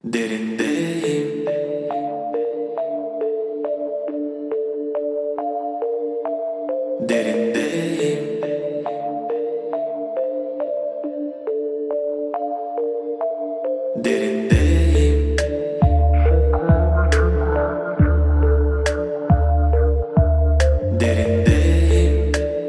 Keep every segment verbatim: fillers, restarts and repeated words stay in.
Derindeyim. Derindeyim. Derindeyim. Derindeyim.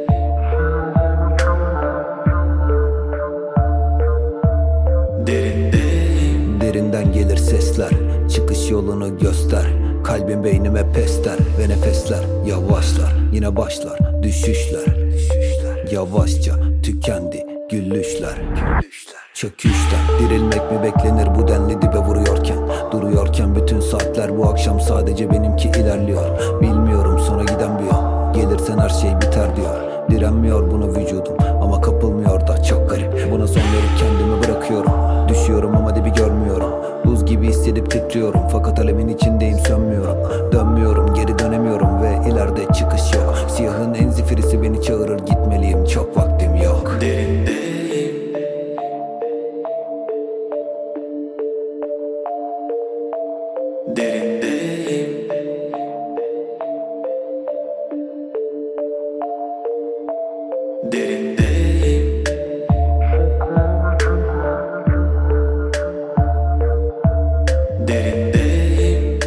Derindeyim. Derinden gelir sesler, çıkış yolunu göster. Kalbim beynime pesler ve nefesler yavaşlar. Yine başlar düşüşler, yavaşça tükendi güllüşler. Çöküşten dirilmek mi beklenir bu denli dibe vuruyorken? Duruyorken bütün saatler bu akşam sadece benimki ilerliyor. Bilmiyorum sonra giden bir yol, gelirsen her şey biter diyor. Direnmiyor buna vücudum ama kapılmıyor da çok garip. Buna son verip kendimi bırakıyorum. Düşüyorum ama dibi görmüyorum. Buz gibi hissedip titriyorum fakat alemin içindeyim, sönmüyorum. Dönmüyorum, geri dönemiyorum ve ileride çıkış yok. Siyahın en zifirisi beni çağırır, gitmeliyim, çok vaktim yok. Derindeyim. Derindeyim. Derindeyim. Derindeyim.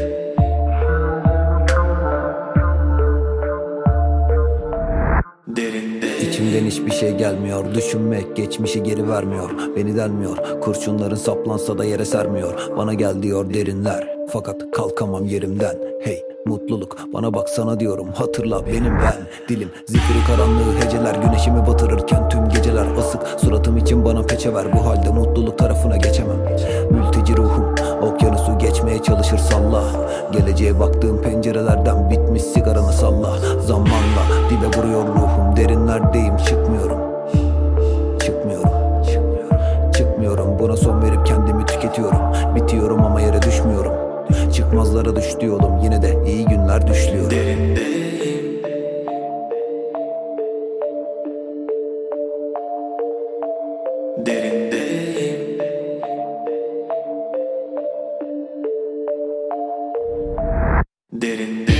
Derindeyim. İçimden hiçbir şey gelmiyor. Düşünmek geçmişi geri vermiyor. Beni delmiyor. Kurşunların saplansa da yere sermiyor. Bana gel diyor derinler, fakat kalkamam yerimden. Hey mutluluk, bana baksana diyorum, hatırla benim ben. Dilim zifiri karanlığı heceler, güneşimi batırırken tüm geceler asık. Suratım için bana peçe ver, bu halde mutluluk tarafına geçemem. Mülteci ruhum okyanusu geçmeye çalışır salla. Geleceğe baktığım pencerelerden bitmiş sigaranı salla. Zamanla dibe vuruyor ruhum, derinlerdeyim, çıkmıyorum. Çıkmıyorum. Çıkmıyorum, buna son verip kendimi tüketiyorum. Bitiyorum ama yere düşmüyorum. Çıkmazlara düştü yolum, yine de iyi günler düşlüyorum. Derindeyim. Derindeyim. Derindeyim.